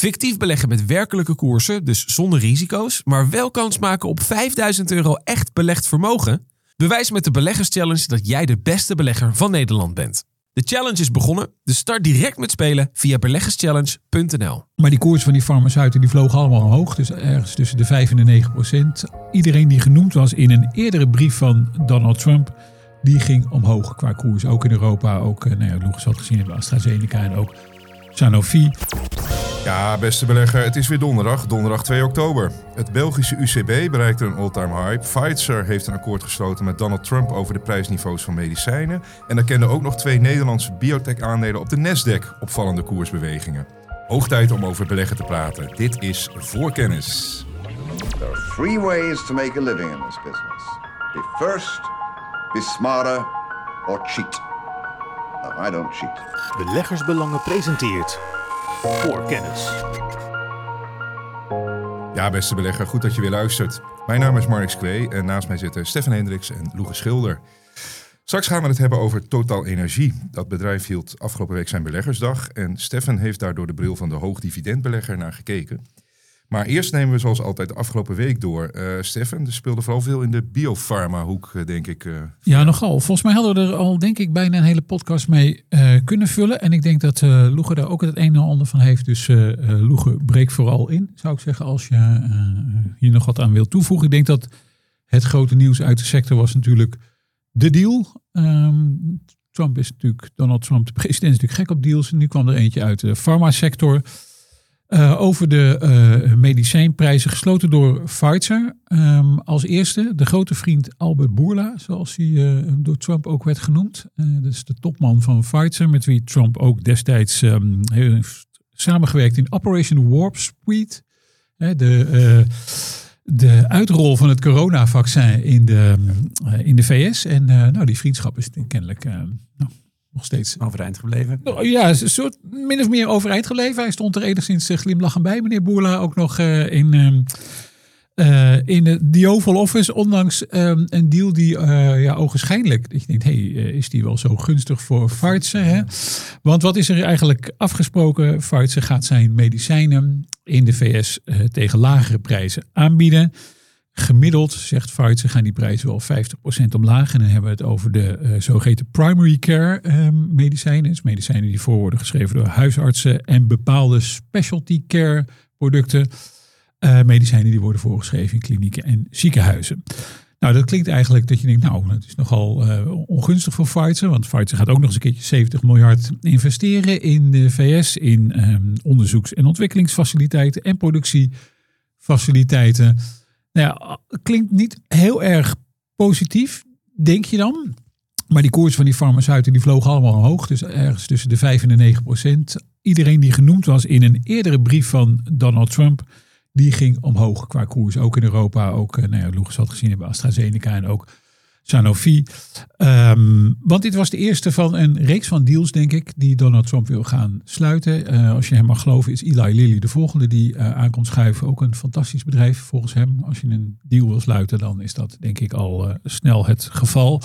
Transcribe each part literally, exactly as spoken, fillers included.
Fictief beleggen met werkelijke koersen, dus zonder risico's, maar wel kans maken op vijfduizend euro echt belegd vermogen? Bewijs met de Beleggerschallenge dat jij de beste belegger van Nederland bent. De challenge is begonnen, dus start direct met spelen via beleggerschallenge punt n l. Maar die koers van die farmaceuten die vlogen allemaal omhoog. Dus ergens tussen de vijf en de negen procent. Iedereen die genoemd was in een eerdere brief van Donald Trump, die ging omhoog qua koers. Ook in Europa, ook, nou ja, Lucas had gezien hebben AstraZeneca en ook Sanofi. Ja, beste belegger, het is weer donderdag, donderdag twee oktober. Het Belgische U C B bereikte een all-time high. Pfizer heeft een akkoord gesloten met Donald Trump over de prijsniveaus van medicijnen. En er kenden ook nog twee Nederlandse biotech-aandelen op de Nasdaq opvallende koersbewegingen. Hoog tijd om over beleggen te praten. Dit is Voorkennis. There are three ways to make a living in this business. Be first, be smarter, or cheat. No, I don't cheat. Beleggersbelangen presenteert Voorkennis. Ja, beste belegger, goed dat je weer luistert. Mijn naam is Marnix Kwee en naast mij zitten Stefan Hendricks en Lucas Schilder. Straks gaan we het hebben over Total Energie. Dat bedrijf hield afgelopen week zijn beleggersdag en Stefan heeft daar door de bril van de hoogdividendbelegger naar gekeken. Maar eerst nemen we zoals altijd de afgelopen week door. Uh, Stefan, er speelde vooral veel in de biopharma-hoek, denk ik. Uh, ja, nogal. Volgens mij hadden we er al, denk ik, bijna een hele podcast mee uh, kunnen vullen. En ik denk dat uh, Loege daar ook het een en ander van heeft. Dus uh, uh, Loege, breek vooral in, zou ik zeggen, als je uh, hier nog wat aan wilt toevoegen. Ik denk dat het grote nieuws uit de sector was natuurlijk de deal. Um, Trump is natuurlijk, Donald Trump, de president, is natuurlijk gek op deals. En nu kwam er eentje uit de farmasector. Uh, over de uh, medicijnprijzen gesloten door Pfizer. Um, als eerste de grote vriend Albert Bourla, zoals hij uh, door Trump ook werd genoemd. Uh, dat is de topman van Pfizer, met wie Trump ook destijds um, heeft samengewerkt in Operation Warp Speed. Uh, de, uh, de uitrol van het coronavaccin in de, uh, in de V S. En uh, nou, die vriendschap is kennelijk Uh, nou, nog steeds overeind gebleven. Ja, een soort min of meer overeind gebleven. Hij stond er enigszins glimlachend bij, meneer Bourla. Ook nog uh, in, uh, uh, in de Oval Office. Ondanks uh, een deal die uh, ja, ogenschijnlijk, dat je denkt, hey, uh, is die wel zo gunstig voor Pfizer? Hè? Want wat is er eigenlijk afgesproken? Pfizer gaat zijn medicijnen in de V S uh, tegen lagere prijzen aanbieden. Gemiddeld, zegt Pfizer, gaan die prijzen wel vijftig procent omlaag. En dan hebben we het over de uh, zogeheten primary care uh, medicijnen. Dus medicijnen die voor worden geschreven door huisartsen. En bepaalde specialty care producten. Uh, medicijnen die worden voorgeschreven in klinieken en ziekenhuizen. Nou, dat klinkt eigenlijk dat je denkt, nou, dat is nogal uh, ongunstig voor Pfizer. Want Pfizer gaat ook nog eens een keertje zeventig miljard investeren in de V S. In um, onderzoeks- en ontwikkelingsfaciliteiten en productiefaciliteiten. Nou ja, klinkt niet heel erg positief, denk je dan. Maar die koers van die farmaceuten die vlogen allemaal omhoog. Dus ergens tussen de vijf en de negen procent. Iedereen die genoemd was in een eerdere brief van Donald Trump, die ging omhoog qua koers. Ook in Europa, ook, nou ja, Lucas had gezien hebben AstraZeneca en ook Sanofi. Um, want dit was de eerste van een reeks van deals, denk ik, die Donald Trump wil gaan sluiten. Uh, als je hem mag geloven, is Eli Lilly de volgende die uh, aankomt schuiven. Ook een fantastisch bedrijf volgens hem. Als je een deal wil sluiten, dan is dat denk ik al uh, snel het geval.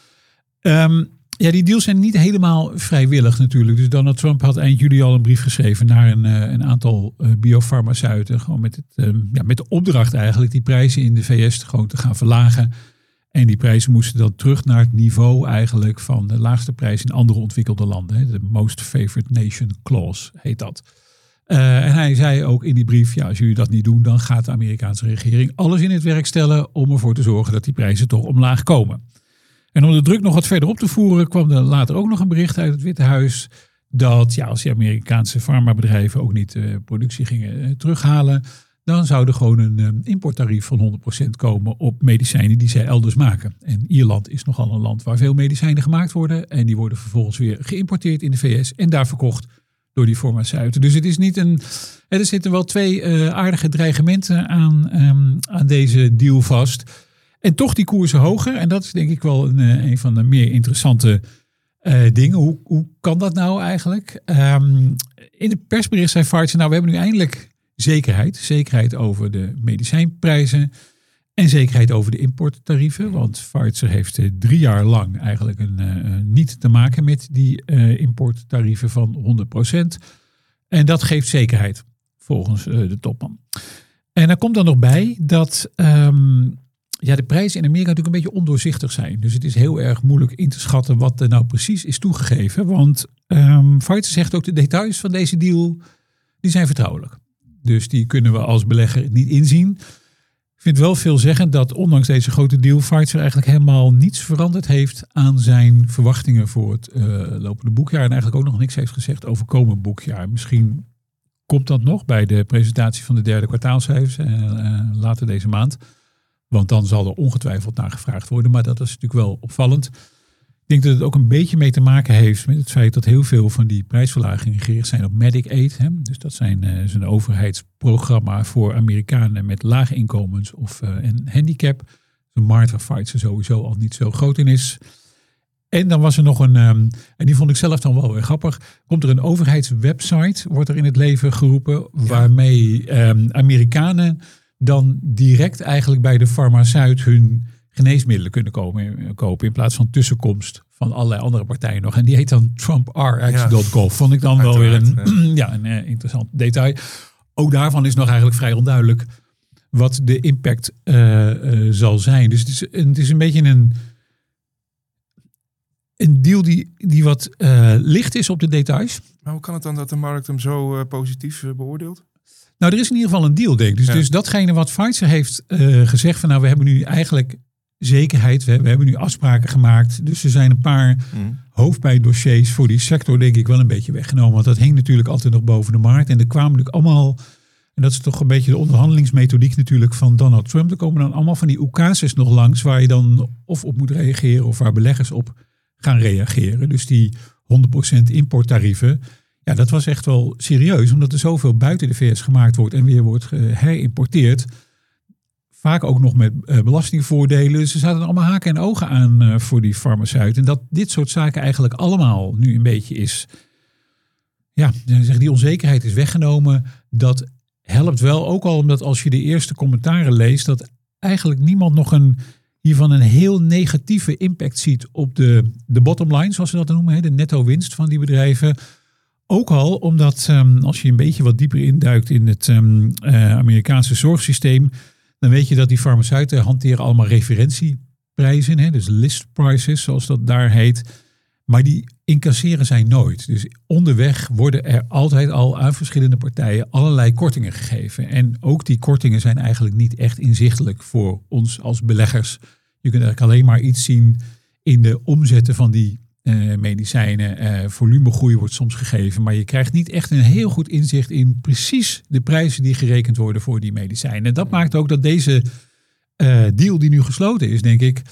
Um, ja, die deals zijn niet helemaal vrijwillig natuurlijk. Dus Donald Trump had eind juli al een brief geschreven naar een, uh, een aantal uh, biofarmaceuten. Gewoon met, het, um, ja, met de opdracht eigenlijk die prijzen in de V S gewoon te gaan verlagen. En die prijzen moesten dan terug naar het niveau eigenlijk van de laagste prijs in andere ontwikkelde landen. De Most Favored Nation Clause heet dat. Uh, en hij zei ook in die brief, ja, als jullie dat niet doen, dan gaat de Amerikaanse regering alles in het werk stellen om ervoor te zorgen dat die prijzen toch omlaag komen. En om de druk nog wat verder op te voeren, kwam er later ook nog een bericht uit het Witte Huis dat ja, als die Amerikaanse farmabedrijven ook niet uh, productie gingen uh, terughalen, dan zou er gewoon een um, importtarief van honderd procent komen op medicijnen die zij elders maken. En Ierland is nogal een land waar veel medicijnen gemaakt worden. En die worden vervolgens weer geïmporteerd in de V S en daar verkocht door die farmaceuten. Dus het is niet een. Er zitten wel twee uh, aardige dreigementen aan, um, aan deze deal vast. En toch die koersen hoger. En dat is denk ik wel een, een van de meer interessante uh, dingen. Hoe, hoe kan dat nou eigenlijk? Um, in de persbericht zei Pfizer, nou we hebben nu eindelijk zekerheid. Zekerheid over de medicijnprijzen. En zekerheid over de importtarieven. Want Pfizer heeft uh, drie jaar lang eigenlijk een, uh, niet te maken met die uh, importtarieven van honderd procent. En dat geeft zekerheid volgens uh, de topman. En daar komt dan nog bij dat um, ja, de prijzen in Amerika natuurlijk een beetje ondoorzichtig zijn. Dus het is heel erg moeilijk in te schatten wat er nou precies is toegegeven. Want um, Pfizer zegt ook de details van deze deal, die zijn vertrouwelijk. Dus die kunnen we als belegger niet inzien. Ik vind wel veelzeggend dat ondanks deze grote deal Pfizer eigenlijk helemaal niets veranderd heeft aan zijn verwachtingen voor het uh, lopende boekjaar. En eigenlijk ook nog niks heeft gezegd over komend boekjaar. Misschien komt dat nog bij de presentatie van de derde kwartaalcijfers uh, uh, later deze maand. Want dan zal er ongetwijfeld naar gevraagd worden. Maar dat is natuurlijk wel opvallend. Ik denk dat het ook een beetje mee te maken heeft met het feit dat heel veel van die prijsverlagingen gericht zijn op Medicaid. Hè? Dus dat zijn, uh, is een overheidsprogramma voor Amerikanen met lage inkomens of uh, een handicap. De markt waar Pfizer sowieso al niet zo groot in is. En dan was er nog een, um, en die vond ik zelf dan wel weer grappig. Komt er een overheidswebsite, wordt er in het leven geroepen, waarmee um, Amerikanen dan direct eigenlijk bij de farmaceut hun geneesmiddelen kunnen komen, kopen in plaats van tussenkomst van allerlei andere partijen nog. En die heet dan Trump R X punt gov. Vond ik dan wel weer een, ja, een uh, interessant detail. Ook daarvan is nog eigenlijk vrij onduidelijk wat de impact uh, uh, zal zijn. Dus het is, het is een beetje een, een deal die, die wat uh, licht is op de details. Maar hoe kan het dan dat de markt hem zo uh, positief uh, beoordeelt? Nou, er is in ieder geval een deal, denk ik. Dus, ja. dus datgene wat Pfizer heeft uh, gezegd van nou, we hebben nu eigenlijk zekerheid. We, we hebben nu afspraken gemaakt. Dus er zijn een paar mm. hoofdpijndossiers voor die sector denk ik wel een beetje weggenomen. Want dat hing natuurlijk altijd nog boven de markt. En er kwamen natuurlijk allemaal, en dat is toch een beetje de onderhandelingsmethodiek natuurlijk van Donald Trump. Er komen dan allemaal van die oekases nog langs waar je dan of op moet reageren of waar beleggers op gaan reageren. Dus die honderd procent importtarieven. Ja, dat was echt wel serieus. Omdat er zoveel buiten de V S gemaakt wordt en weer wordt herimporteerd. Vaak ook nog met uh, belastingvoordelen. Ze zaten er allemaal haken en ogen aan uh, voor die farmaceuten. En dat dit soort zaken eigenlijk allemaal nu een beetje is. Ja, die onzekerheid is weggenomen. Dat helpt wel ook al omdat als je de eerste commentaren leest, dat eigenlijk niemand nog een hiervan een heel negatieve impact ziet op de, de bottom line, zoals ze dat noemen. Hè, de netto winst van die bedrijven. Ook al omdat um, als je een beetje wat dieper induikt in het um, uh, Amerikaanse zorgsysteem, dan weet je dat die farmaceuten hanteren allemaal referentieprijzen. Hè, dus list prices, zoals dat daar heet. Maar die incasseren zij nooit. Dus onderweg worden er altijd al aan verschillende partijen allerlei kortingen gegeven. En ook die kortingen zijn eigenlijk niet echt inzichtelijk voor ons als beleggers. Je kunt eigenlijk alleen maar iets zien in de omzetten van die uh, medicijnen. Uh, volumegroei wordt soms gegeven. Maar je krijgt niet echt een heel goed inzicht in precies de prijzen die gerekend worden voor die medicijnen. En dat maakt ook dat deze uh, deal die nu gesloten is, denk ik,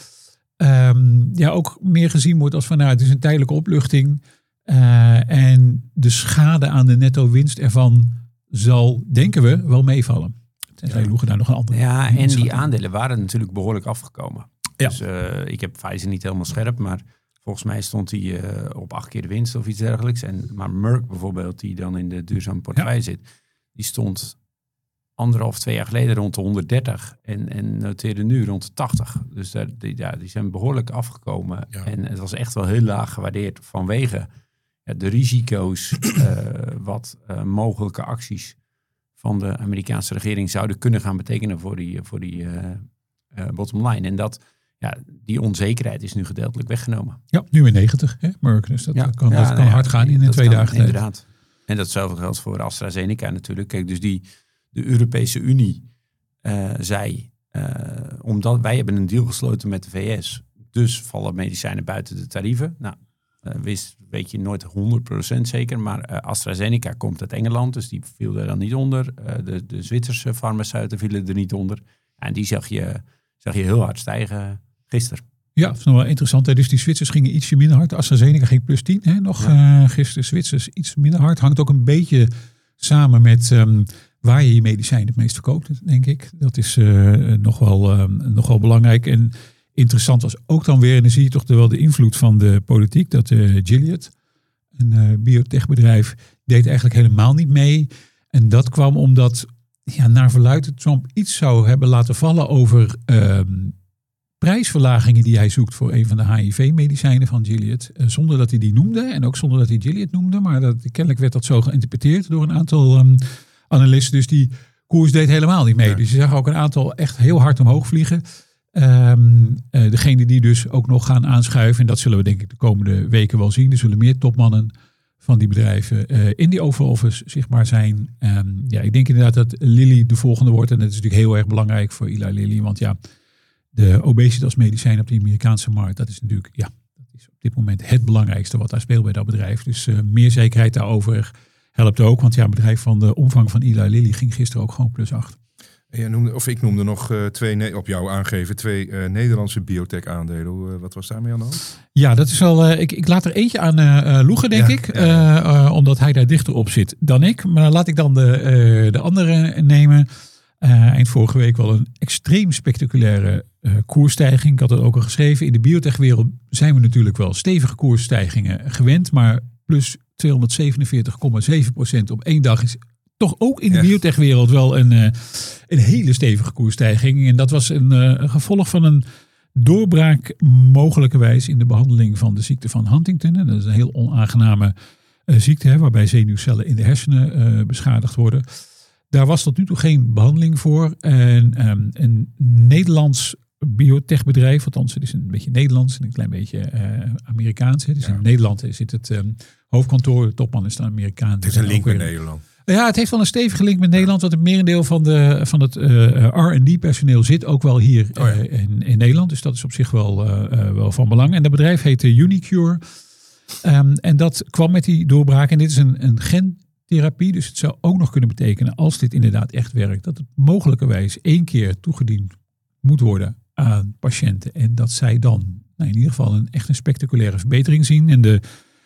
Um, ja, ook meer gezien wordt als van nou, het is een tijdelijke opluchting. Uh, en de schade aan de netto winst ervan zal, denken we, wel meevallen. Tenzij Loegen daar nog een andere. Ja, en die aandelen waren natuurlijk behoorlijk afgekomen. Ja. Dus uh, ik heb Pfizer niet helemaal scherp, maar volgens mij stond hij uh, op acht keer de winst of iets dergelijks. En, maar Merck bijvoorbeeld, die dan in de duurzame portefeuille ja. zit, die stond anderhalf, twee jaar geleden rond de honderddertig en, en noteerde nu rond de tachtig. Dus daar, die, ja, die zijn behoorlijk afgekomen. Ja. En het was echt wel heel laag gewaardeerd vanwege ja, de risico's uh, wat uh, mogelijke acties van de Amerikaanse regering zouden kunnen gaan betekenen voor die, voor die uh, uh, bottom line. En dat, ja, die onzekerheid is nu gedeeltelijk weggenomen. Ja, nu in negentig, hè, Merck. Dus dat ja. kan, ja, dat kan nou ja, hard gaan in de twee kan, dagen. Inderdaad. En datzelfde geldt voor AstraZeneca natuurlijk. Kijk, dus die de Europese Unie uh, zei, uh, omdat wij hebben een deal gesloten met de V S, dus vallen medicijnen buiten de tarieven. Nou, uh, wist, weet je nooit honderd procent zeker, maar uh, AstraZeneca komt uit Engeland, dus die viel er dan niet onder. Uh, de, de Zwitserse farmaceuten vielen er niet onder. En die zag je, zag je heel hard stijgen gisteren. Ja, dat is nog wel interessant. Hè? Dus die Zwitsers gingen ietsje minder hard. AstraZeneca ging plus tien. Hè? Nog ja. uh, gisteren Zwitsers iets minder hard. Hangt ook een beetje samen met Um, waar je je medicijn het meest verkoopt, denk ik. Dat is uh, nog, wel, uh, nog wel belangrijk. En interessant was ook dan weer, en dan zie je toch wel de invloed van de politiek, dat uh, Gilead, een uh, biotechbedrijf, deed eigenlijk helemaal niet mee. En dat kwam omdat, ja, naar verluidt Trump iets zou hebben laten vallen over uh, prijsverlagingen die hij zoekt voor een van de H I V-medicijnen van Gilead. Uh, zonder dat hij die noemde en ook zonder dat hij Gilead noemde. Maar dat, kennelijk werd dat zo geïnterpreteerd door een aantal Um, analisten. Dus die koers deed helemaal niet mee. Ja. Dus je zag ook een aantal echt heel hard omhoog vliegen. Um, uh, degene die dus ook nog gaan aanschuiven. En dat zullen we denk ik de komende weken wel zien. Er zullen meer topmannen van die bedrijven uh, in die Oval Office zichtbaar zijn. Um, ja, ik denk inderdaad dat Lilly de volgende wordt. En dat is natuurlijk heel erg belangrijk voor Eli Lilly. Want ja, de obesitasmedicijn op de Amerikaanse markt, dat is natuurlijk, ja, dat is op dit moment het belangrijkste wat daar speelt bij dat bedrijf. Dus uh, meer zekerheid daarover helpt ook. Want ja, een bedrijf van de omvang van Eli Lilly ging gisteren ook gewoon plus acht. Ja, noemde, of ik noemde nog uh, twee, ne- op jou aangeven, twee uh, Nederlandse biotech aandelen. Uh, wat was daarmee aan de hand? Ja, dat is wel. Uh, ik, ik laat er eentje aan uh, Loegen, denk Ja, ik. ja, ja. Uh, uh, omdat hij daar dichter op zit dan ik. Maar laat ik dan de, uh, de andere nemen. Uh, eind vorige week wel een extreem spectaculaire uh, koersstijging. Ik had het ook al geschreven. In de biotechwereld zijn we natuurlijk wel stevige koersstijgingen gewend. Maar plus tweehonderdzevenenveertig komma zeven procent op één dag is toch ook in de Ja. biotechwereld wel een, uh, een hele stevige koersstijging. En dat was een, uh, een gevolg van een doorbraak mogelijkerwijs in de behandeling van de ziekte van Huntington. En dat is een heel onaangename uh, ziekte, hè, waarbij zenuwcellen in de hersenen uh, beschadigd worden. Daar was tot nu toe geen behandeling voor. En um, een Nederlands biotechbedrijf, althans het is een beetje Nederlands en een klein beetje uh, Amerikaans. Hè. Dus Ja. in Nederland zit het um, hoofdkantoor, de topman is een Amerikaan. Het is een link met weer... Nederland. Ja, het heeft wel een stevige link met Nederland. Want het merendeel van, de, van het uh, R en D personeel zit ook wel hier Oh ja. uh, in, in Nederland. Dus dat is op zich wel, uh, uh, wel van belang. En dat bedrijf heet uh, Unicure. Um, en dat kwam met die doorbraak. En dit is een, een gentherapie. Dus het zou ook nog kunnen betekenen, als dit inderdaad echt werkt, dat het mogelijkerwijs één keer toegediend moet worden aan patiënten. En dat zij dan nou, in ieder geval een echt een spectaculaire verbetering zien. En de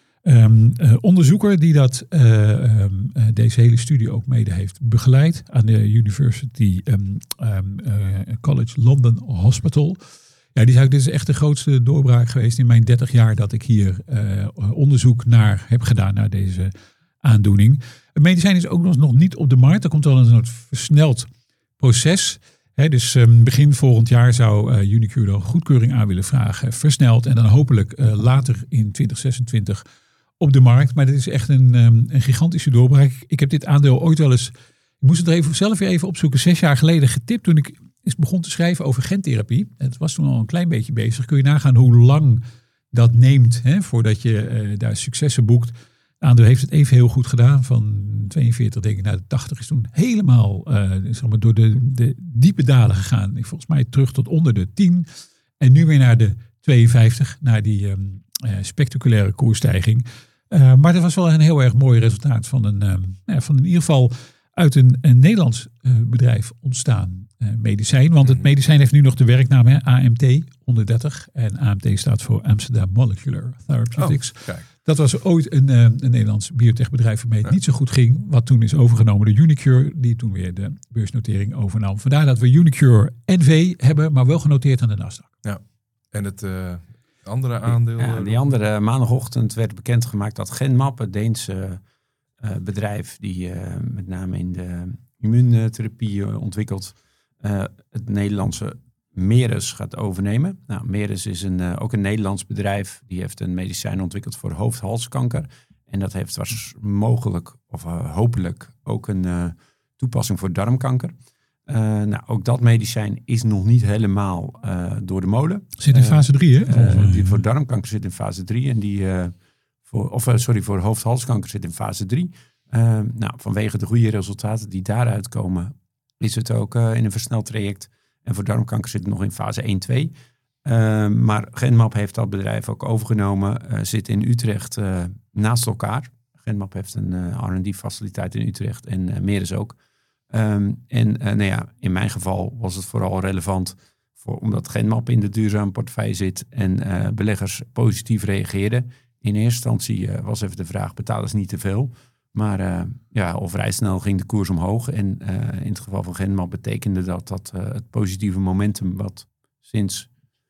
Um, uh, onderzoeker die dat, uh, um, uh, deze hele studie ook mede heeft begeleid aan de University um, um, uh, College London Hospital. Ja, die zei, dit is echt de grootste doorbraak geweest in mijn dertig jaar dat ik hier uh, onderzoek naar heb gedaan naar deze aandoening. Het medicijn is ook nog niet op de markt. Er komt wel een soort versneld proces. He, dus um, begin volgend jaar zou uh, Unicure een goedkeuring aan willen vragen, versneld en dan hopelijk uh, later in twintig zesentwintig op de markt. Maar dit is echt een, um, een gigantische doorbraak. Ik heb dit aandeel ooit wel eens, ik moest het er even zelf weer even opzoeken, zes jaar geleden getipt toen ik eens begon te schrijven over gentherapie. Het was toen al een klein beetje bezig. Kun je nagaan hoe lang dat neemt hè, voordat je uh, daar successen boekt. Het aandeel heeft het even heel goed gedaan. Van tweeënveertig denk ik naar de tachtig is toen helemaal uh, zeg maar door de, de diepe dalen gegaan. Volgens mij terug tot onder de tien. En nu weer naar de tweeënvijftig. Naar die um, uh, spectaculaire koersstijging. Uh, maar dat was wel een heel erg mooi resultaat van een, um, ja, van in ieder geval uit een, een Nederlands uh, bedrijf ontstaan uh, medicijn. Want het medicijn heeft nu nog de werknaam hè, A M T honderddertig. En A M T staat voor Amsterdam Molecular Therapeutics. Oh, kijk. Dat was ooit een, uh, een Nederlands biotechbedrijf waarmee het Ja. niet zo goed ging. Wat toen is overgenomen door Unicure, die toen weer de beursnotering overnam. Vandaar dat we Unicure N V hebben, maar wel genoteerd aan de Nasdaq. Ja. En het uh, andere aandeel? Ja, uh, die andere maandagochtend werd bekendgemaakt dat Genmab, het Deense uh, bedrijf die uh, met name in de immuuntherapie uh, ontwikkelt, uh, het Nederlandse Merus gaat overnemen. Nou, Merus is een, uh, ook een Nederlands bedrijf. Die heeft een medicijn ontwikkeld voor hoofd-halskanker. En dat heeft was mogelijk, of uh, hopelijk, ook een uh, toepassing voor darmkanker. Uh, nou, ook dat medicijn is nog niet helemaal uh, door de molen. Zit in fase drie, hè? Uh, die voor darmkanker zit in fase drie. En die uh, voor, of uh, sorry, voor hoofd-halskanker zit in fase drie. Uh, nou, vanwege de goede resultaten die daaruit komen, is het ook uh, in een versneld traject. En voor darmkanker zit het nog in fase één twee. Uh, maar Genmab heeft dat bedrijf ook overgenomen. Uh, zit in Utrecht uh, naast elkaar. Genmab heeft een uh, R en D-faciliteit in Utrecht en uh, Merus ook. Um, en uh, nou ja, in mijn geval was het vooral relevant voor, omdat Genmab in de duurzame portefeuille zit en uh, beleggers positief reageerden. In eerste instantie uh, was even de vraag, betalen ze niet te veel? Maar uh, ja, al vrij snel ging de koers omhoog. En uh, in het geval van Genmab betekende dat dat uh, het positieve momentum wat sinds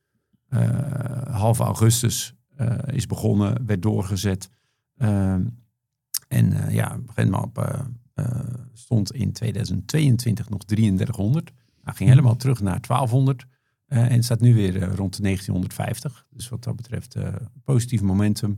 uh, half augustus uh, is begonnen, werd doorgezet. Uh, en uh, ja, Genmab uh, uh, stond in tweeduizend tweeëntwintig nog drieëndertighonderd. Hij ging helemaal terug naar twaalfhonderd. Uh, en staat nu weer uh, rond de negentienhonderdvijftig. Dus wat dat betreft uh, positief momentum.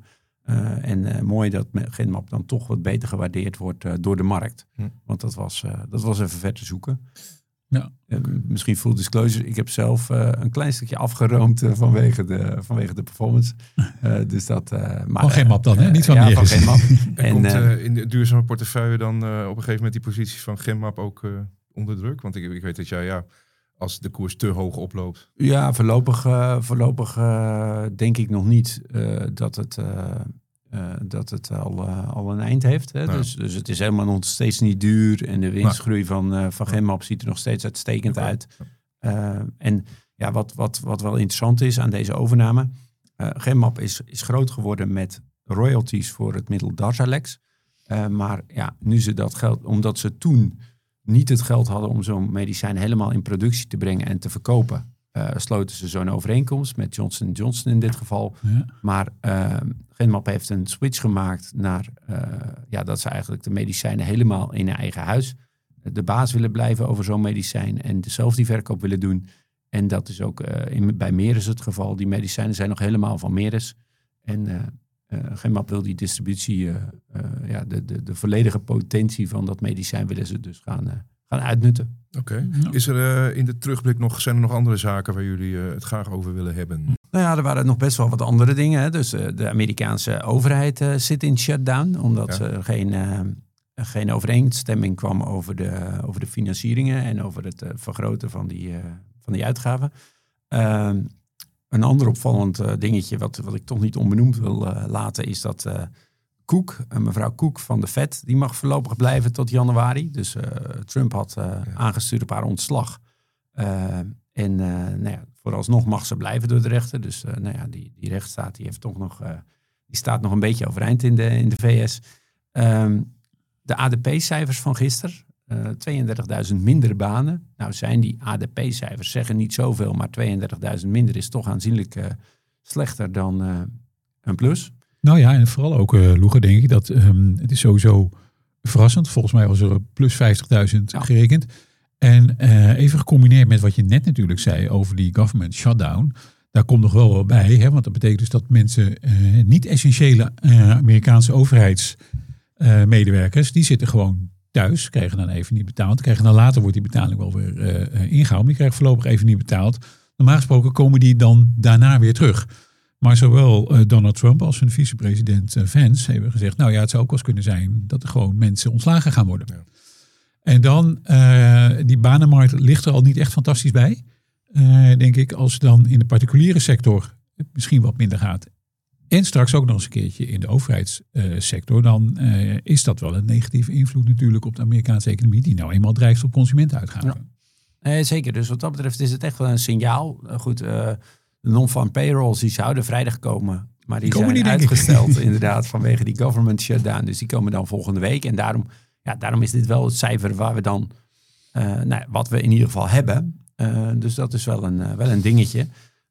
Uh, en uh, mooi dat Genmab dan toch wat beter gewaardeerd wordt uh, door de markt. Hm. Want dat was, uh, dat was even ver te zoeken. Ja. Uh, misschien full disclosure. Ik heb zelf uh, een klein stukje afgeroomd uh, vanwege, de, vanwege de performance. Uh, dus dat, uh, maar, van Genmab dan, uh, hè? Niet van ja, meer. Van Genmab. En, en komt uh, in de duurzame portefeuille dan uh, op een gegeven moment die positie van Genmab ook uh, onder druk? Want ik, ik weet dat jij, ja, als de koers te hoog oploopt. Ja, voorlopig, uh, voorlopig uh, denk ik nog niet uh, dat het... Uh, Uh, dat het al, uh, al een eind heeft. Hè? Nou. Dus, dus het is helemaal nog steeds niet duur. En de winstgroei nou. van, uh, van Genmab ziet er nog steeds uitstekend ja. uit. Uh, en ja, wat, wat, wat wel interessant is aan deze overname. Uh, Genmab is, is groot geworden met royalties voor het middel Darzalex. Uh, maar ja, nu ze dat geld, omdat ze toen niet het geld hadden om zo'n medicijn helemaal in productie te brengen en te verkopen. Uh, sloten ze zo'n overeenkomst met Johnson en Johnson in dit geval. Ja. Maar uh, Genmab heeft een switch gemaakt naar uh, ja, dat ze eigenlijk de medicijnen helemaal in hun eigen huis de baas willen blijven over zo'n medicijn en zelf die verkoop willen doen. En dat is ook uh, in, bij Merus het geval. Die medicijnen zijn nog helemaal van Merus. En uh, uh, Genmab wil die distributie, uh, uh, ja, de, de, de volledige potentie van dat medicijn willen ze dus gaan, uh, gaan uitnutten. Oké. Okay. Ja. Is er uh, in de terugblik nog, zijn er nog andere zaken waar jullie uh, het graag over willen hebben? Nou ja, er waren nog best wel wat andere dingen. Hè. Dus uh, de Amerikaanse overheid uh, zit in shutdown, omdat ja. er geen, uh, geen overeenstemming kwam over de, over de financieringen en over het uh, vergroten van die, uh, van die uitgaven. Uh, een ander opvallend uh, dingetje, wat, wat ik toch niet onbenoemd wil uh, laten, is dat uh, Cook, uh, mevrouw Cook van de Fed, die mag voorlopig blijven tot januari. Dus uh, Trump had uh, ja. aangestuurd op haar ontslag. Uh, en uh, nou ja, vooralsnog mag ze blijven door de rechter. Dus uh, nou ja, die, die rechtsstaat die heeft toch nog, uh, die staat nog een beetje overeind in de, in de V S. Um, de A D P-cijfers van gisteren, uh, tweeëndertigduizend minder banen. Nou zijn die A D P-cijfers, zeggen niet zoveel, maar tweeëndertigduizend minder is toch aanzienlijk uh, slechter dan uh, een plus. Nou ja, en vooral ook, uh, Loege, denk ik dat um, het is sowieso verrassend. Volgens mij was er plus vijftigduizend ja. gerekend. En uh, even gecombineerd met wat je net natuurlijk zei over die government shutdown. Daar komt nog wel bij, hè, want dat betekent dus dat mensen, uh, niet-essentiële uh, Amerikaanse overheidsmedewerkers, uh, die zitten gewoon thuis, krijgen dan even niet betaald. Krijgen dan later wordt die betaling wel weer uh, ingehouden. Die krijgen voorlopig even niet betaald. Normaal gesproken komen die dan daarna weer terug. Maar zowel uh, Donald Trump als zijn vicepresident uh, Vance hebben gezegd, nou ja, het zou ook wel eens kunnen zijn dat er gewoon mensen ontslagen gaan worden. Ja. En dan, uh, die banenmarkt ligt er al niet echt fantastisch bij. Uh, denk ik, als het dan in de particuliere sector misschien wat minder gaat. En straks ook nog eens een keertje in de overheidssector. Dan uh, is dat wel een negatieve invloed natuurlijk op de Amerikaanse economie. Die nou eenmaal drijft op consumentenuitgaven. Ja. Eh, zeker, dus wat dat betreft is het echt wel een signaal. Uh, goed, uh, de non-farm payrolls die zouden vrijdag komen. Maar die, die zijn niet, uitgesteld inderdaad vanwege die government shutdown. Dus die komen dan volgende week. En daarom... Ja, daarom is dit wel het cijfer waar we dan, uh, nou, wat we in ieder geval hebben. Uh, dus dat is wel een, uh, wel een dingetje.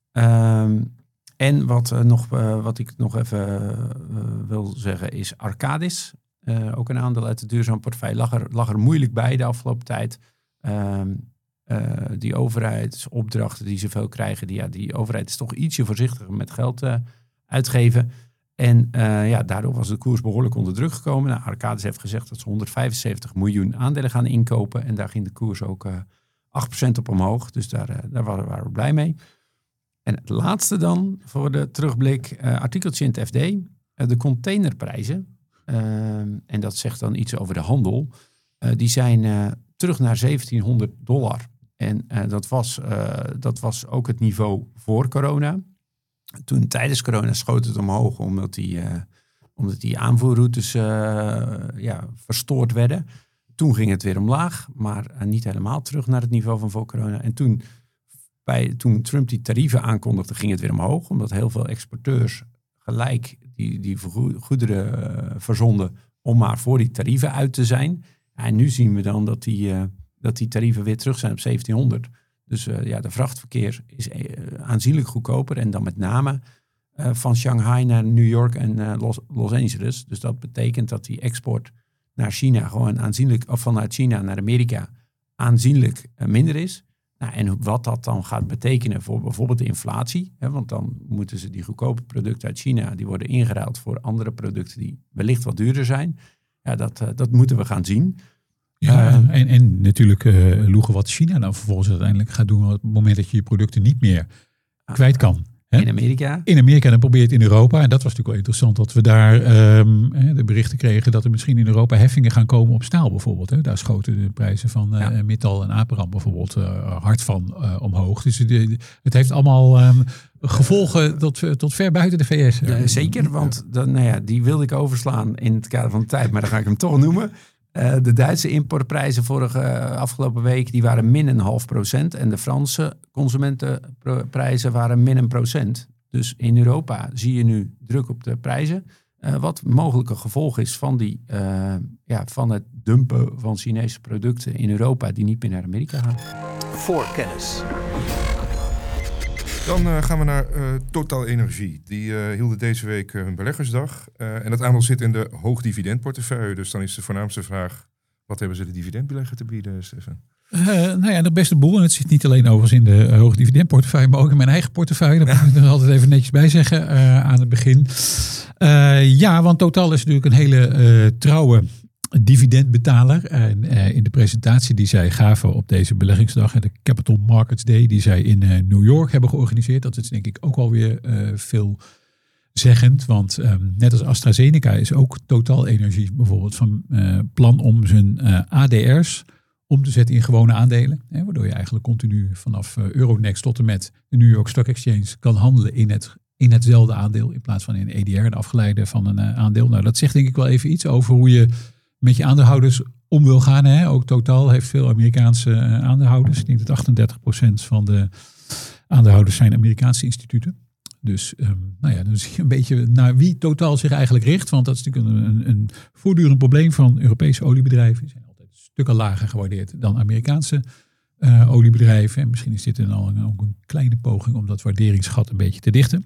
Um, en wat, uh, nog, uh, wat ik nog even uh, wil zeggen is Arcadis. Uh, ook een aandeel uit de duurzame portefeuille. Lag er, lag er moeilijk bij de afgelopen tijd. Um, uh, die overheidsopdrachten die ze veel krijgen. Die, ja, die overheid is toch ietsje voorzichtiger met geld uh, uitgeven. En uh, ja, daardoor was de koers behoorlijk onder druk gekomen. Nou, Arcadis heeft gezegd dat ze honderdvijfenzeventig miljoen aandelen gaan inkopen. En daar ging de koers ook uh, acht procent op omhoog. Dus daar, uh, daar waren, waren we blij mee. En het laatste dan voor de terugblik. Uh, artikeltje in het F D. Uh, de containerprijzen. Uh, en dat zegt dan iets over de handel. Uh, die zijn uh, terug naar zeventienhonderd dollar. En uh, dat, was, uh, dat was ook het niveau voor corona. Toen tijdens corona schoot het omhoog omdat die, uh, omdat die aanvoerroutes uh, ja, verstoord werden. Toen ging het weer omlaag, maar uh, niet helemaal terug naar het niveau van voor corona. En toen, bij, toen Trump die tarieven aankondigde, ging het weer omhoog. Omdat heel veel exporteurs gelijk die, die goederen uh, verzonden om maar voor die tarieven uit te zijn. En nu zien we dan dat die, uh, dat die tarieven weer terug zijn op zeventienhonderd. Dus uh, ja, de vrachtverkeer is uh, aanzienlijk goedkoper. En dan met name uh, van Shanghai naar New York en uh, Los, Los Angeles. Dus dat betekent dat die export naar China gewoon aanzienlijk, of vanuit China naar Amerika aanzienlijk uh, minder is. Nou, en wat dat dan gaat betekenen voor bijvoorbeeld de inflatie. Hè, want dan moeten ze die goedkope producten uit China, die worden ingeruild voor andere producten die wellicht wat duurder zijn. Ja, dat, uh, dat moeten we gaan zien. Ja, Uh, en, en natuurlijk uh, loegen wat China dan vervolgens uiteindelijk gaat doen op het moment dat je je producten niet meer kwijt kan. Hè? In Amerika? In Amerika, dan probeert in Europa. En dat was natuurlijk wel interessant dat we daar um, de berichten kregen dat er misschien in Europa heffingen gaan komen op staal bijvoorbeeld. Hè. Daar schoten de prijzen van uh, ja. Mittal en Aperam bijvoorbeeld uh, hard van uh, omhoog. Dus de, het heeft allemaal um, gevolgen tot, tot ver buiten de V S. Ja, zeker, want dan, nou ja, die wilde ik overslaan in het kader van de tijd, maar dan ga ik hem toch noemen. Uh, de Duitse importprijzen vorige uh, afgelopen week die waren min een half procent. En de Franse consumentenprijzen waren min een procent. Dus in Europa zie je nu druk op de prijzen. Uh, wat mogelijk een gevolg is van, die, uh, ja, van het dumpen van Chinese producten in Europa die niet meer naar Amerika gaan. Voorkennis. Dan uh, gaan we naar uh, Total Energie. Die uh, hielden deze week uh, hun beleggersdag. Uh, en dat aandeel zit in de hoogdividendportefeuille. Dus dan is de voornaamste vraag, wat hebben ze de dividendbelegger te bieden, Stefan? Uh, nou ja, de beste boel. En het zit niet alleen overigens in de uh, hoogdividendportefeuille, maar ook in mijn eigen portefeuille. Dat moet ik er altijd even netjes bij zeggen uh, aan het begin. Uh, ja, want Total is natuurlijk een hele uh, trouwe dividendbetaler. En uh, in de presentatie die zij gaven op deze beleggingsdag, de Capital Markets Day, die zij in uh, New York hebben georganiseerd, dat is denk ik ook alweer uh, veelzeggend. Want um, net als AstraZeneca is ook Total Energie bijvoorbeeld van uh, plan om zijn uh, A D R's om te zetten in gewone aandelen. Hè, waardoor je eigenlijk continu vanaf uh, Euronext tot en met de New York Stock Exchange kan handelen in het in hetzelfde aandeel in plaats van in een E D R, een afgeleide van een uh, aandeel. Nou, dat zegt denk ik wel even iets over hoe je met je aandeelhouders om wil gaan. Hè? Ook Total heeft veel Amerikaanse uh, aandeelhouders. Ik denk dat achtendertig procent van de aandeelhouders zijn Amerikaanse instituten. Dus um, nou ja, dan zie je een beetje naar wie Total zich eigenlijk richt. Want dat is natuurlijk een, een, een voortdurend probleem van Europese oliebedrijven. Die zijn altijd stukken lager gewaardeerd dan Amerikaanse uh, oliebedrijven. En misschien is dit dan al een, ook een kleine poging om dat waarderingsgat een beetje te dichten.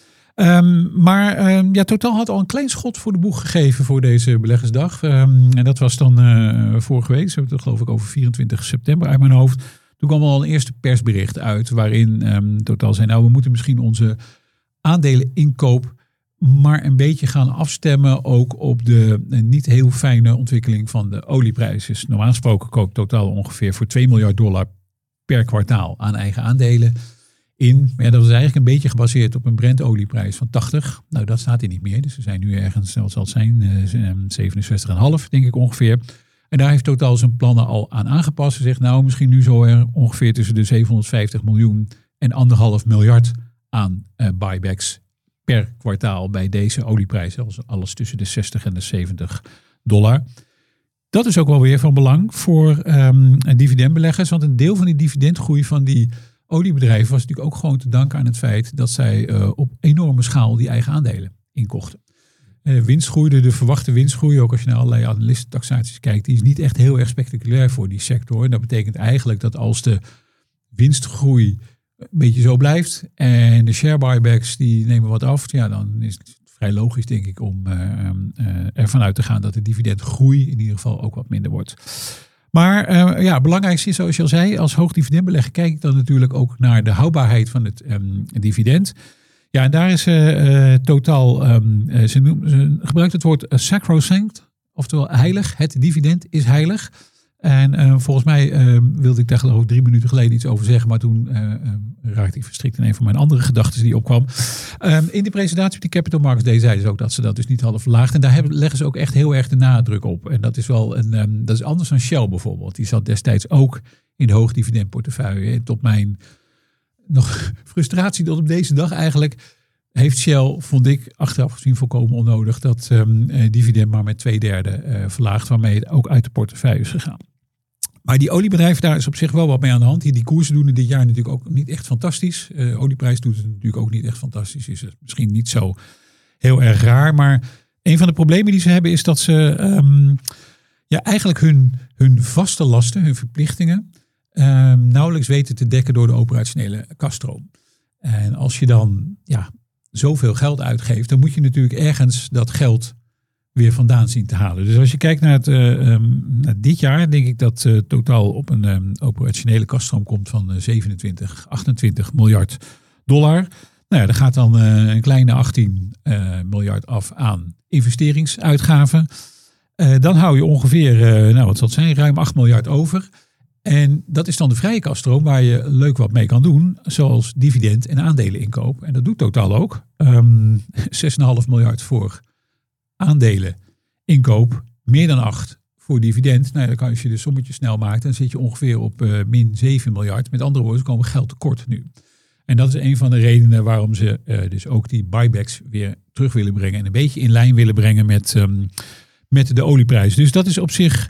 Um, maar um, ja, Total had al een klein schot voor de boeg gegeven voor deze beleggersdag. Um, en dat was dan uh, vorige week, zo dat geloof ik over vierentwintig september uit mijn hoofd. Toen kwam al een eerste persbericht uit waarin um, Total zei, nou we moeten misschien onze aandeleninkoop maar een beetje gaan afstemmen ook op de uh, niet heel fijne ontwikkeling van de olieprijs. Dus normaal gesproken koopt Total ongeveer voor twee miljard dollar per kwartaal aan eigen aandelen in. Maar ja, dat was eigenlijk een beetje gebaseerd op een Brent-olieprijs van tachtig. Nou, dat staat hier niet meer. Dus we zijn nu ergens, wat zal het zijn, uh, zevenenzestig komma vijf denk ik ongeveer. En daar heeft Total zijn plannen al aan aangepast. Ze zegt, nou, misschien nu zo er ongeveer tussen de zevenhonderdvijftig miljoen en anderhalf miljard aan uh, buybacks per kwartaal bij deze olieprijzen. Also alles tussen de zestig en de zeventig dollar. Dat is ook wel weer van belang voor um, dividendbeleggers. Want een deel van die dividendgroei van die oliebedrijven was natuurlijk ook gewoon te danken aan het feit dat zij uh, op enorme schaal die eigen aandelen inkochten. Uh, winst groeide, de verwachte winstgroei, ook als je naar allerlei analistentaxaties kijkt, die is niet echt heel erg spectaculair voor die sector. En dat betekent eigenlijk dat als de winstgroei een beetje zo blijft en de share buybacks die nemen wat af, ja, dan is het vrij logisch denk ik om uh, uh, ervan uit te gaan dat de dividendgroei in ieder geval ook wat minder wordt. Maar uh, ja, het belangrijkste is, zoals je al zei, als hoogdividendbelegger kijk ik dan natuurlijk ook naar de houdbaarheid van het um, dividend. Ja, en daar is uh, uh, Total, um, uh, ze, noem, ze gebruikt het woord uh, sacrosanct, oftewel heilig. Het dividend is heilig. En uh, volgens mij uh, wilde ik daar geloof ik drie minuten geleden iets over zeggen, maar toen uh, uh, raakte ik verstrikt in een van mijn andere gedachten die opkwam. Um, in de presentatie op die Capital Markets Day zeiden ze ook dat ze dat dus niet hadden verlaagd. En daar hebben, leggen ze ook echt heel erg de nadruk op. En dat is wel een, um, dat is anders dan Shell bijvoorbeeld. Die zat destijds ook in de hoogdividendportefeuille. En tot mijn nog frustratie tot op deze dag eigenlijk heeft Shell, vond ik, achteraf gezien volkomen onnodig dat um, dividend maar met twee derde uh, verlaagd, waarmee het ook uit de portefeuille is gegaan. Maar die oliebedrijven, daar is op zich wel wat mee aan de hand. Die, die koersen doen het dit jaar natuurlijk ook niet echt fantastisch. De uh, olieprijs doet het natuurlijk ook niet echt fantastisch. Is het misschien niet zo heel erg raar. Maar een van de problemen die ze hebben is dat ze um, ja, eigenlijk hun, hun vaste lasten, hun verplichtingen, um, nauwelijks weten te dekken door de operationele kasstroom. En als je dan ja, zoveel geld uitgeeft, dan moet je natuurlijk ergens dat geld weer vandaan zien te halen. Dus als je kijkt naar, het, uh, um, naar dit jaar, denk ik dat uh, totaal op een um, operationele kaststroom komt van uh, zevenentwintig, achtentwintig miljard dollar. Nou ja, daar gaat dan uh, een kleine achttien uh, miljard af aan investeringsuitgaven. Uh, dan hou je ongeveer, uh, nou wat zal het zijn, ruim acht miljard over. En dat is dan de vrije kaststroom waar je leuk wat mee kan doen, zoals dividend en aandeleninkoop. En dat doet totaal ook. Um, zes komma vijf miljard voor aandeleninkoop, meer dan acht voor dividend. Nou, dan kan als je de sommetje snel maakt, dan zit je ongeveer op uh, min zeven miljard. Met andere woorden, ze komen geld tekort nu. En dat is een van de redenen waarom ze uh, dus ook die buybacks weer terug willen brengen en een beetje in lijn willen brengen met, um, met de olieprijs. Dus dat is op zich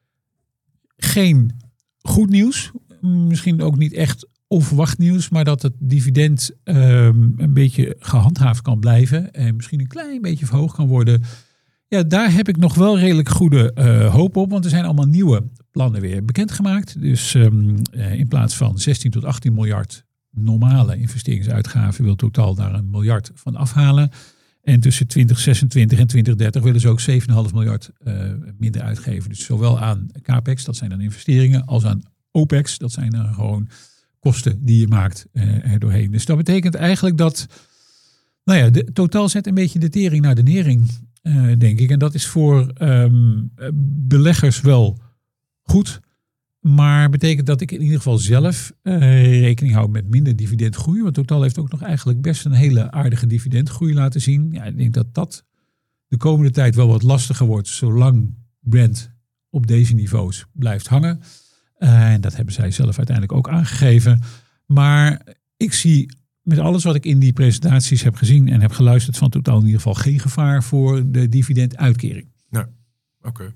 geen goed nieuws. Misschien ook niet echt onverwacht nieuws, maar dat het dividend um, een beetje gehandhaafd kan blijven en misschien een klein beetje verhoogd kan worden. Ja, daar heb ik nog wel redelijk goede uh, hoop op, want er zijn allemaal nieuwe plannen weer bekendgemaakt. Dus um, uh, in plaats van zestien tot achttien miljard normale investeringsuitgaven wil totaal daar een miljard van afhalen. En tussen twintig zesentwintig en twintig dertig willen ze ook zeven komma vijf miljard uh, minder uitgeven. Dus zowel aan capex, dat zijn dan investeringen, als aan opex, dat zijn dan gewoon kosten die je maakt uh, er doorheen. Dus dat betekent eigenlijk dat, nou ja, de, totaal zet een beetje de tering naar de nering, uh, denk ik. En dat is voor um, beleggers wel goed. Maar betekent dat ik in ieder geval zelf uh, rekening hou met minder dividendgroei. Want Total heeft ook nog eigenlijk best een hele aardige dividendgroei laten zien. Ja, ik denk dat dat de komende tijd wel wat lastiger wordt, zolang Brent op deze niveaus blijft hangen. Uh, en dat hebben zij zelf uiteindelijk ook aangegeven. Maar ik zie met alles wat ik in die presentaties heb gezien en heb geluisterd van Total in ieder geval geen gevaar voor de dividenduitkering. Nee, oké. Okay.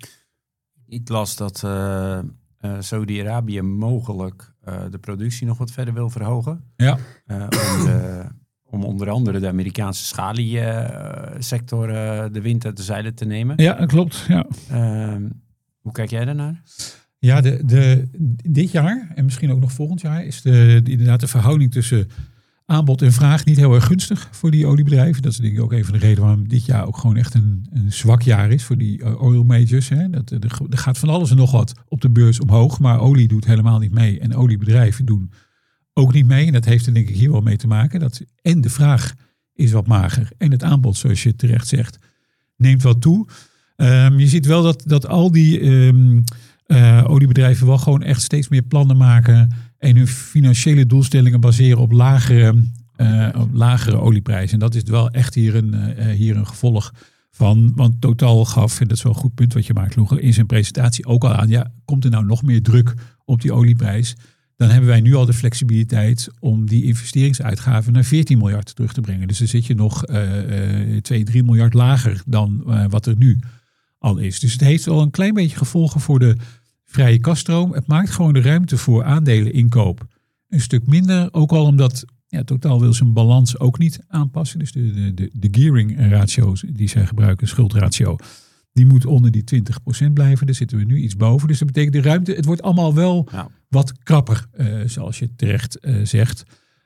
Ik las dat Uh... Uh, Saudi-Arabië mogelijk uh, de productie nog wat verder wil verhogen. Ja. Uh, om, de, om onder andere de Amerikaanse schaliesector uh, uh, de wind uit de zeilen te nemen. Ja, dat klopt. Ja. Uh, hoe kijk jij daarnaar? Ja, de, de, dit jaar en misschien ook nog volgend jaar is de, de, inderdaad de verhouding tussen aanbod en vraag niet heel erg gunstig voor die oliebedrijven. Dat is denk ik ook een van de redenen waarom dit jaar ook gewoon echt een, een zwak jaar is voor die uh, oil majors. Hè. Dat, er, er gaat van alles en nog wat op de beurs omhoog, maar olie doet helemaal niet mee. En oliebedrijven doen ook niet mee. En dat heeft er denk ik hier wel mee te maken. Dat, en de vraag is wat mager. En het aanbod, zoals je terecht zegt, neemt wat toe. Um, je ziet wel dat, dat al die um, uh, oliebedrijven wel gewoon echt steeds meer plannen maken en hun financiële doelstellingen baseren op lagere, uh, op lagere olieprijzen. En dat is wel echt hier een, uh, hier een gevolg van. Want Total gaf, en dat is wel een goed punt wat je maakt, Loege, in zijn presentatie ook al aan. Ja, komt er nou nog meer druk op die olieprijs? Dan hebben wij nu al de flexibiliteit om die investeringsuitgaven naar veertien miljard terug te brengen. Dus dan zit je nog uh, uh, twee, drie miljard lager dan uh, wat er nu al is. Dus het heeft wel een klein beetje gevolgen voor de vrije kaststroom. Het maakt gewoon de ruimte voor aandeleninkoop een stuk minder. Ook al omdat ja, Total wil zijn balans ook niet aanpassen. Dus de, de, de, de gearing ratio's die zij gebruiken, schuldratio, die moet onder die twintig procent blijven. Daar zitten we nu iets boven. Dus dat betekent de ruimte, het wordt allemaal wel ja. wat krapper, uh, zoals je terecht uh, zegt.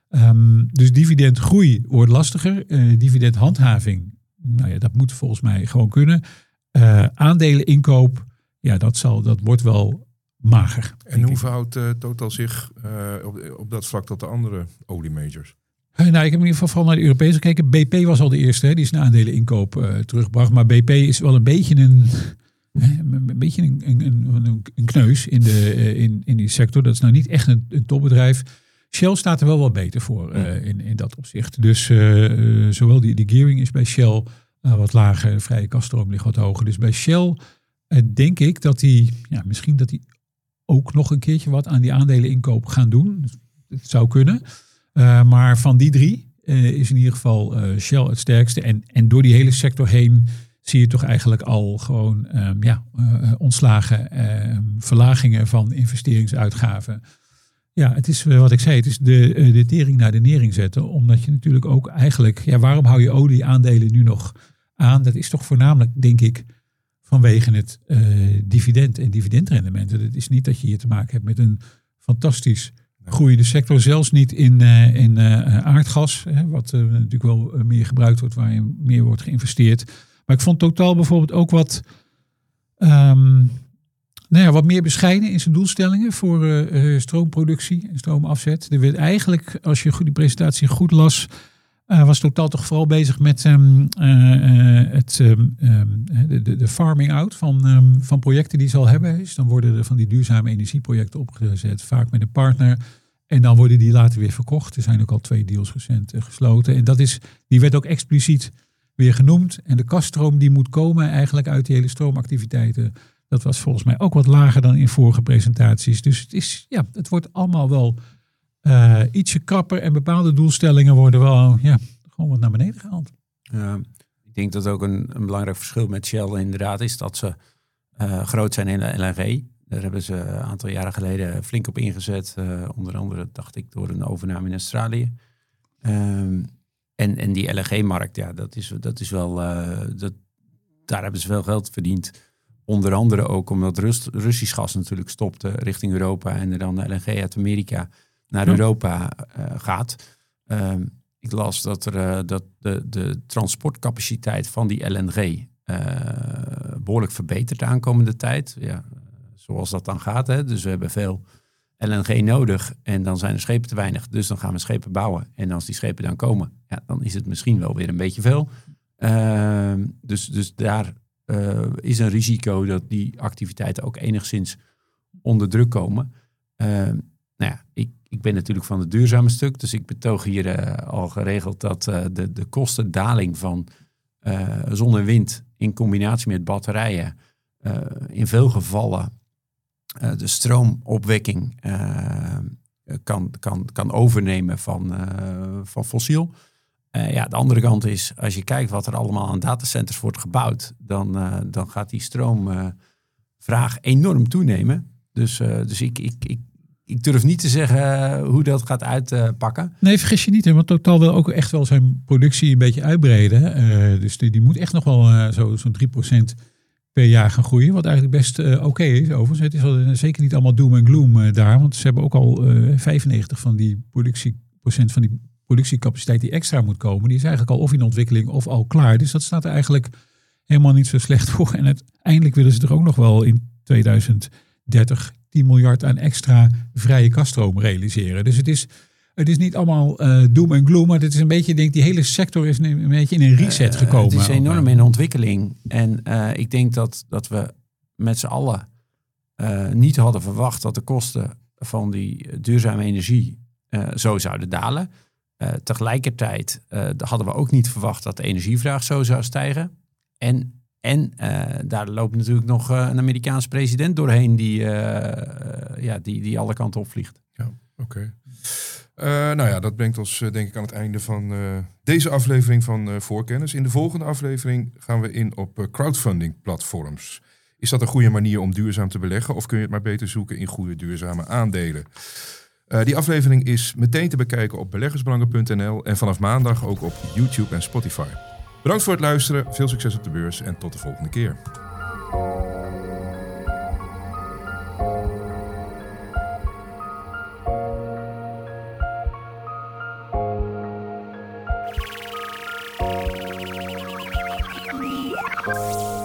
Um, dus dividendgroei wordt lastiger. Uh, dividendhandhaving, nou ja, dat moet volgens mij gewoon kunnen. Uh, aandeleninkoop, ja, dat, zal, dat wordt wel mager. En hoe verhoudt uh, Total zich uh, op, op dat vlak tot de andere oliemajors? Uh, nou, ik heb in ieder geval vooral naar de Europese gekeken. B P was al de eerste, hè, die zijn aandeleninkoop uh, terugbracht. Maar B P is wel een beetje een, hè, een, beetje een, een, een, een kneus in, de, uh, in, in die sector. Dat is nou niet echt een, een topbedrijf. Shell staat er wel wat beter voor uh, in, in dat opzicht. Dus uh, uh, zowel die, die gearing is bij Shell uh, wat lager. De vrije kaststroom ligt wat hoger. Dus bij Shell uh, denk ik dat die, ja, misschien dat die ook nog een keertje wat aan die aandeleninkoop gaan doen. Het zou kunnen. Uh, maar van die drie uh, is in ieder geval uh, Shell het sterkste. En, en door die hele sector heen zie je toch eigenlijk al gewoon um, ja, uh, ontslagen, uh, verlagingen van investeringsuitgaven. Ja, het is uh, wat ik zei, het is de, uh, de tering naar de nering zetten. Omdat je natuurlijk ook eigenlijk, ja, waarom hou je olieaandelen nu nog aan? Dat is toch voornamelijk, denk ik, vanwege het uh, dividend en dividendrendementen. Het is niet dat je hier te maken hebt met een fantastisch groeiende sector, zelfs niet in, uh, in uh, aardgas, hè, wat uh, natuurlijk wel meer gebruikt wordt, waarin meer wordt geïnvesteerd. Maar ik vond Total bijvoorbeeld ook wat, um, nou ja, wat meer bescheiden in zijn doelstellingen voor uh, uh, stroomproductie en stroomafzet. Er werd eigenlijk, als je die presentatie goed las, uh, was Total toch vooral bezig met um, uh, uh, het, um, um, de, de, de farming out van, um, van projecten die ze al hebben. Dus dan worden er van die duurzame energieprojecten opgezet, vaak met een partner. En dan worden die later weer verkocht. Er zijn ook al twee deals recent uh, gesloten. En dat is, die werd ook expliciet weer genoemd. En de kaststroom die moet komen eigenlijk uit die hele stroomactiviteiten. Dat was volgens mij ook wat lager dan in vorige presentaties. Dus het, is, ja, het wordt allemaal wel uh, ietsje krapper. En bepaalde doelstellingen worden wel ja, gewoon wat naar beneden gehaald. Uh, ik denk dat ook een, een belangrijk verschil met Shell inderdaad is dat ze uh, groot zijn in de L N G. Daar hebben ze een aantal jaren geleden flink op ingezet. Uh, onder andere, dacht ik, door een overname in Australië. Um, en, en die L N G-markt, ja, dat is, dat is wel... Uh, dat, daar hebben ze veel geld verdiend. Onder andere ook omdat Rus, Russisch gas natuurlijk stopte richting Europa. En er dan de L N G uit Amerika naar Europa uh, gaat. Um, ik las dat, er, uh, dat de, de transportcapaciteit van die L N G uh, behoorlijk verbetert de aankomende tijd. Ja, zoals dat dan gaat. Hè? Dus we hebben veel L N G nodig en dan zijn er schepen te weinig. Dus dan gaan we schepen bouwen. En als die schepen dan komen, ja, dan is het misschien wel weer een beetje veel. Uh, dus, dus daar uh, is een risico dat die activiteiten ook enigszins onder druk komen. Uh, nou ja, ik, ik ben natuurlijk van het duurzame stuk. Dus ik betoog hier uh, al geregeld dat uh, de, de kostendaling van uh, zon en wind in combinatie met batterijen uh, in veel gevallen Uh, de stroomopwekking uh, kan, kan, kan overnemen van, uh, van fossiel. Uh, ja, de andere kant is, als je kijkt wat er allemaal aan datacenters wordt gebouwd, dan, uh, dan gaat die stroomvraag uh, enorm toenemen. Dus, uh, dus ik, ik, ik, ik durf niet te zeggen uh, hoe dat gaat uitpakken. Uh, nee, vergis je niet, hè, want Total wil ook echt wel zijn productie een beetje uitbreiden. Uh, dus die, die moet echt nog wel uh, zo, zo'n drie procent per jaar gaan groeien, wat eigenlijk best uh, oké okay is. Overigens, het is al, uh, zeker niet allemaal doom en gloom uh, daar, want ze hebben ook al uh, vijfennegentig van die productie, procent van die productiecapaciteit die extra moet komen, die is eigenlijk al of in ontwikkeling of al klaar. Dus dat staat er eigenlijk helemaal niet zo slecht voor. En uiteindelijk willen ze er ook nog wel in tweeduizend dertig tien miljard aan extra vrije kaststroom realiseren. Dus het is Het is niet allemaal uh, doom en gloom, maar het is een beetje, ik denk, die hele sector is een, een beetje in een reset gekomen. Uh, het is enorm in ontwikkeling. En uh, ik denk dat, dat we met z'n allen uh, niet hadden verwacht dat de kosten van die duurzame energie uh, zo zouden dalen. Uh, tegelijkertijd uh, hadden we ook niet verwacht dat de energievraag zo zou stijgen. En, en uh, daar loopt natuurlijk nog uh, een Amerikaanse president doorheen die, uh, uh, ja, die, die alle kanten opvliegt. Ja, oké. Okay. Uh, nou ja, dat brengt ons uh, denk ik aan het einde van uh, deze aflevering van uh, Voorkennis. In de volgende aflevering gaan we in op uh, crowdfunding platforms. Is dat een goede manier om duurzaam te beleggen of kun je het maar beter zoeken in goede duurzame aandelen? Uh, die aflevering is meteen te bekijken op beleggersbelangen punt n l en vanaf maandag ook op YouTube en Spotify. Bedankt voor het luisteren, veel succes op de beurs en tot de volgende keer. Bye.